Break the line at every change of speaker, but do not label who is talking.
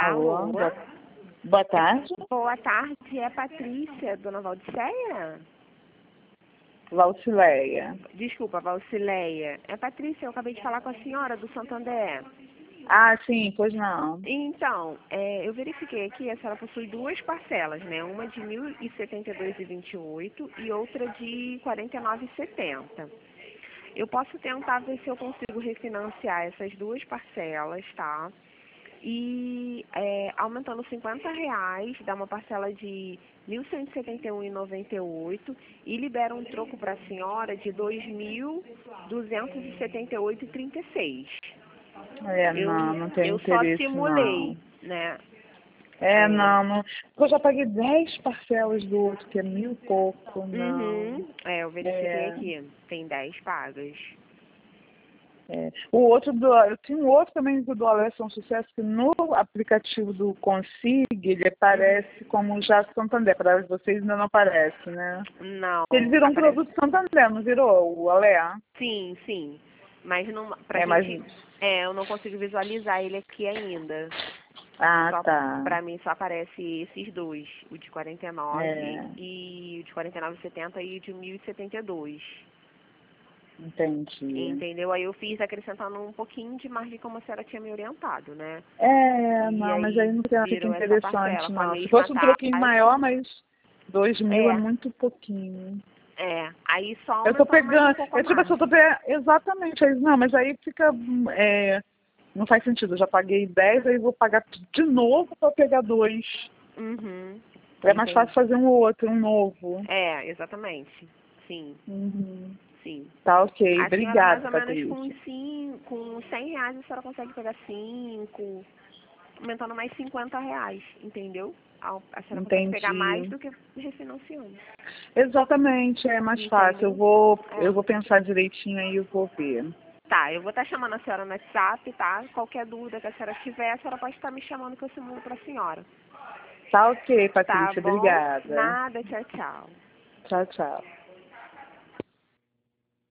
Alô,
Alô?
boa tarde.
Boa tarde, é Patrícia, dona Valdiceia?
Valcileia.
Desculpa, Valcileia. É Patrícia, eu acabei de falar com a senhora do Santander.
Ah, sim, pois não.
Então, eu verifiquei aqui, a senhora possui duas parcelas, né? Uma de R$ 1.072,28 e outra de R$ 49,70. Eu posso tentar ver se eu consigo refinanciar essas duas parcelas, tá? E aumentando R$ 50, dá uma parcela de R$ 1.171,98 e libera um troco para a senhora de R$ 2.278,36.
Não tenho
Eu só
interesse, não.
simulei, né?
Não. Eu já paguei 10 parcelas do outro, que é 1.000 e pouco, não.
Eu verifiquei aqui, tem 10 pagas.
O outro, eu tinha um outro também do Alessio, um sucesso, que no aplicativo do Consig, ele aparece como já Santander. Para vocês ainda não aparece, né?
Não.
Ele virou um
Aparece.
produto Santander, não virou o Alé?
Sim, sim. Mas não,
Mas...
eu não consigo visualizar ele aqui ainda.
Ah, tá.
Pra mim só aparece esses dois, o de 49 e o de 49,70 e o de 1.072.
Entendi.
Entendeu? Aí eu fiz acrescentando um pouquinho de margem como a senhora tinha me orientado, né?
Mas aí não fica
Virou essa
interessante,
parcela com a
não. Se
mesma
fosse um troquinho
taxa.
maior, mas 2.000 é muito pouquinho.
Aí só
Eu tô
aumentando mais um
pegando,
pouco a
tipo assim, eu tô
margem.
exatamente, não, mas aí fica, não faz sentido, eu já paguei 10, aí vou pagar de novo para pegar 2. É mais fácil fazer um outro, um novo.
Exatamente. Sim. Sim.
Tá, ok,
A senhora mais
obrigada,
ou menos
Patrícia.
com R$ 100 a senhora consegue pegar 5, aumentando mais R$ 50, entendeu? A senhora consegue pegar mais
Entendi.
do que refinanciando.
Exatamente, é mais fácil.
Entendeu?
Eu vou pensar direitinho aí e eu vou ver.
Tá, eu vou estar chamando a senhora no WhatsApp, tá? Qualquer dúvida que a senhora tiver, a senhora pode estar me chamando que eu simulo pra senhora.
Tá ok,
Tá
Patrícia,
bom?
obrigada.
Nada, tchau, tchau.
Tchau, tchau.